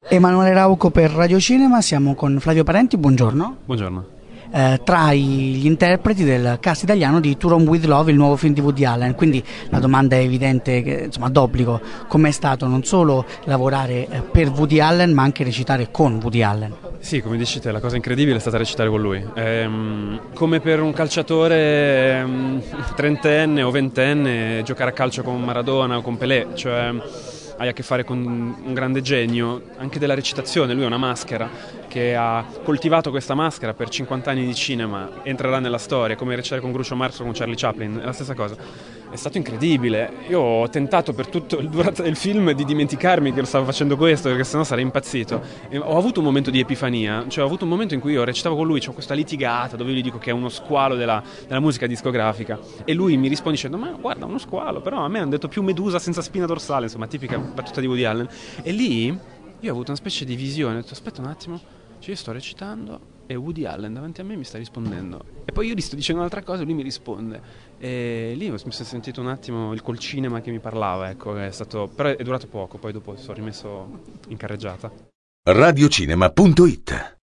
Emanuele Rauco per Radio Cinema, siamo con Flavio Parenti, buongiorno. Buongiorno. Tra gli interpreti del cast italiano di To Rome With Love, il nuovo film di Woody Allen, quindi la domanda è evidente, che, insomma, d'obbligo, com'è stato non solo lavorare per Woody Allen ma anche recitare con Woody Allen? Sì, come dici te, la cosa incredibile è stata recitare con lui. Come per un calciatore trentenne o ventenne giocare a calcio con Maradona o con Pelé, cioè hai a che fare con un grande genio anche della recitazione. Lui è una maschera che ha coltivato questa maschera per 50 anni di cinema, entrerà nella storia, come recitare con Groucho Marx o con Charlie Chaplin, è la stessa cosa. È stato incredibile. Io ho tentato per tutto il durata del film di dimenticarmi che lo stavo facendo questo, perché sennò sarei impazzito. E ho avuto un momento di epifania, cioè ho avuto un momento in cui io recitavo con lui, c'ho questa litigata dove io gli dico che è uno squalo della musica discografica e lui mi risponde dicendo: ma guarda, uno squalo, però a me hanno detto più medusa senza spina dorsale, insomma, tipica battuta di Woody Allen. E lì io ho avuto una specie di visione, ho detto: aspetta un attimo, cioè io sto recitando e Woody Allen davanti a me mi sta rispondendo, e poi io gli sto dicendo un'altra cosa e lui mi risponde, e lì mi sono sentito un attimo col cinema che mi parlava, ecco. È stato, però è durato poco, poi dopo sono rimesso in carreggiata. Radiocinema.it